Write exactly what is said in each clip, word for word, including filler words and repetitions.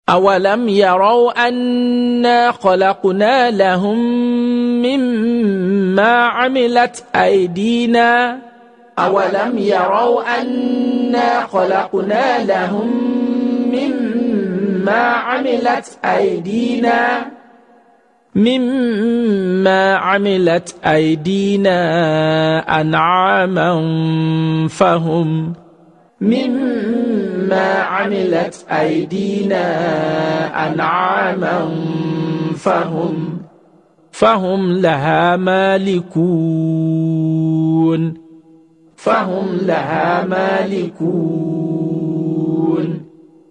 أولم يروا أنا خلقنا لهم مما عملت أيدينا أولم يروا أنا خلقنا لهم مما عملت أيدينا مما عملت أيدينا أنعاما فهم مما عملت أيدينا أنعاما فهم فهم لها مالكون فهم لها مالكون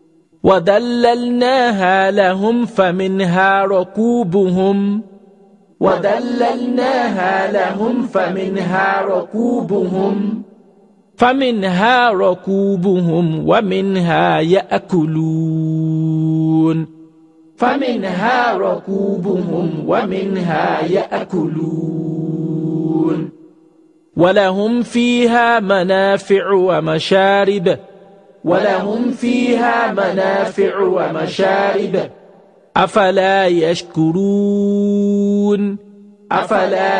وذللناها لهم فمنها ركوبهم وذللناها لهم فمنها ركوبهم فمنها ركوبهم ومنها يأكلون فمنها ركوبهم ومنها يأكلون ولهم فيها منافع ومشارب ولهم فيها منافع ومشارب أفلا يشكرون أفلا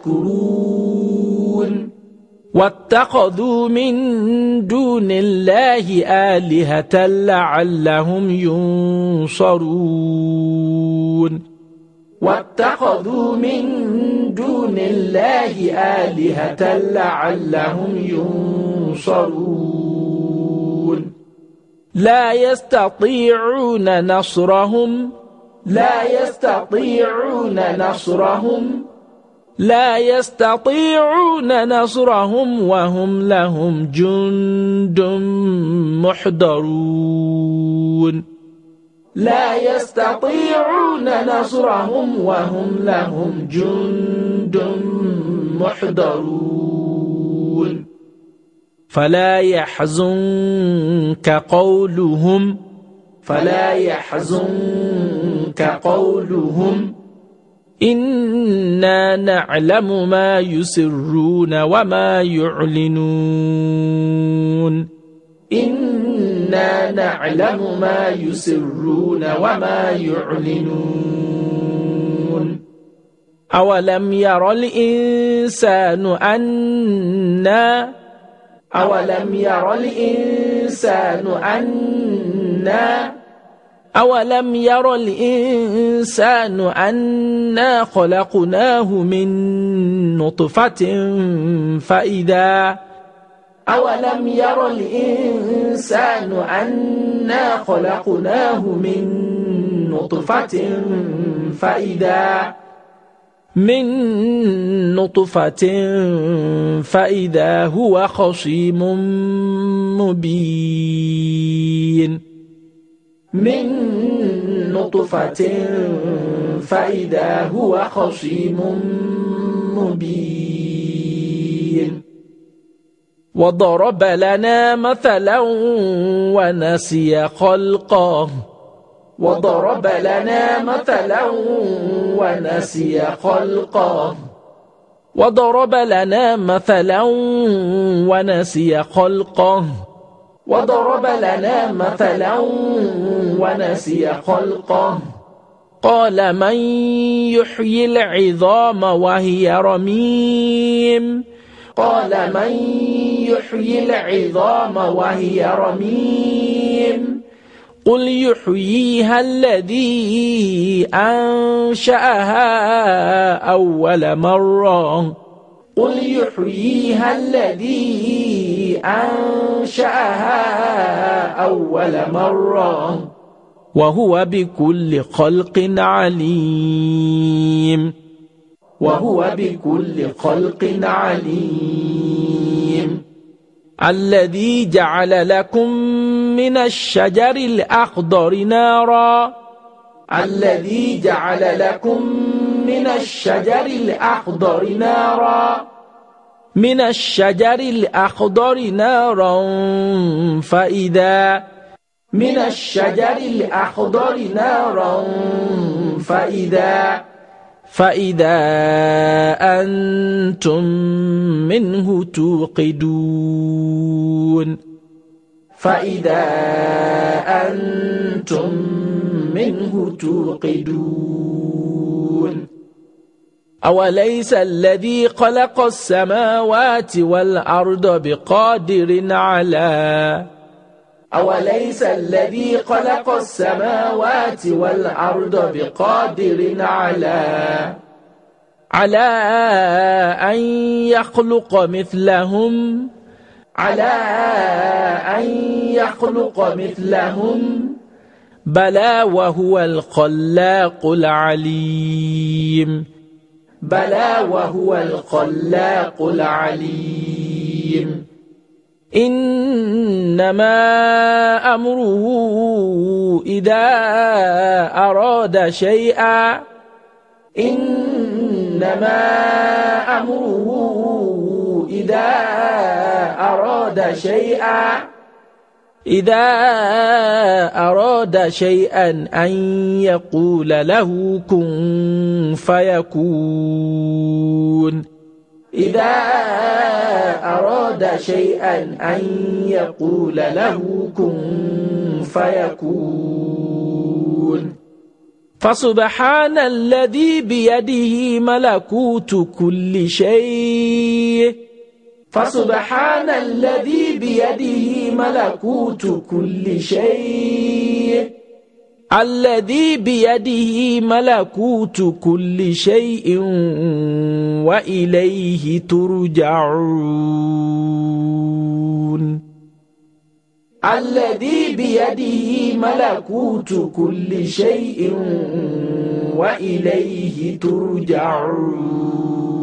يشكرون واتخذوا من دون الله آلهة لعلهم ينصرون واتخذوا من دون الله آلهة لعلهم ينصرون لا يستطيعون نصرهم لا يستطيعون نصرهم لا يستطيعون نصرهم وهم لهم جند محضرون لا يستطيعون نصرهم وهم لهم جند محضرون فلا يحزنك قولهم فلا يحزنك قولهم إنا نعلم ما يسرون وما يعلنون إنا نعلم ما يسرون وما يعلنون أولم ير الإنسان أنا أولم ير الإنسان أنا أولم ير الإنسان أنا خلقناه من نطفة فإذا أولم ير الإنسان أنا خلقناه من نطفة فإذا من نطفة فإذا هو خصيم مبين من نطفة فإذا هو خصيم مبين وضرب لنا مثلا ونسي خلقه وضرب لنا مثلا ونسي خلقه وضرب لنا مثلا ونسي خلقه وضرب لنا مثلا ونسي خلقه قال من يحيي العظام وهي رميم قال من يحيي العظام وهي رميم قل يحييها الذي أنشأها أول مرة قل يحييها الذي أنشأها أول مرة وهو بكل خلق عليم وهو بكل خلق عليم الذي جعل لكم من الشجر الأخضر نارا الذي جعل لكم من الشجر الأخضر نارا من الشجر الأخضر نارا فإذا من الشجر الأخضر نارا فإذا فإذا أنتم منه توقدون فإذا أنتم منه توقدون أوليس الذي خلق السماوات والأرض بقادر على أوليس الذي خلق السماوات والأرض بقادر على على أن يخلق مثلهم على أن يخلق مثلهم بلى وهو الخلاق العليم بلى وهو الخلاق العليم إنما أمره إذا أراد شيئا إنما أمره إذا أراد شيئا إذا أراد شيئا أن يقول له كن فيكون إذا أراد شيئا أن يقول له كن فيكون فسبحان الذي بيده ملكوت كل شيء فسبحان الذي بيده ملكوت كل شيء الذي بيده ملكوت كل شيء وإليه ترجعون الذي بيده ملكوت كل شيء وإليه ترجعون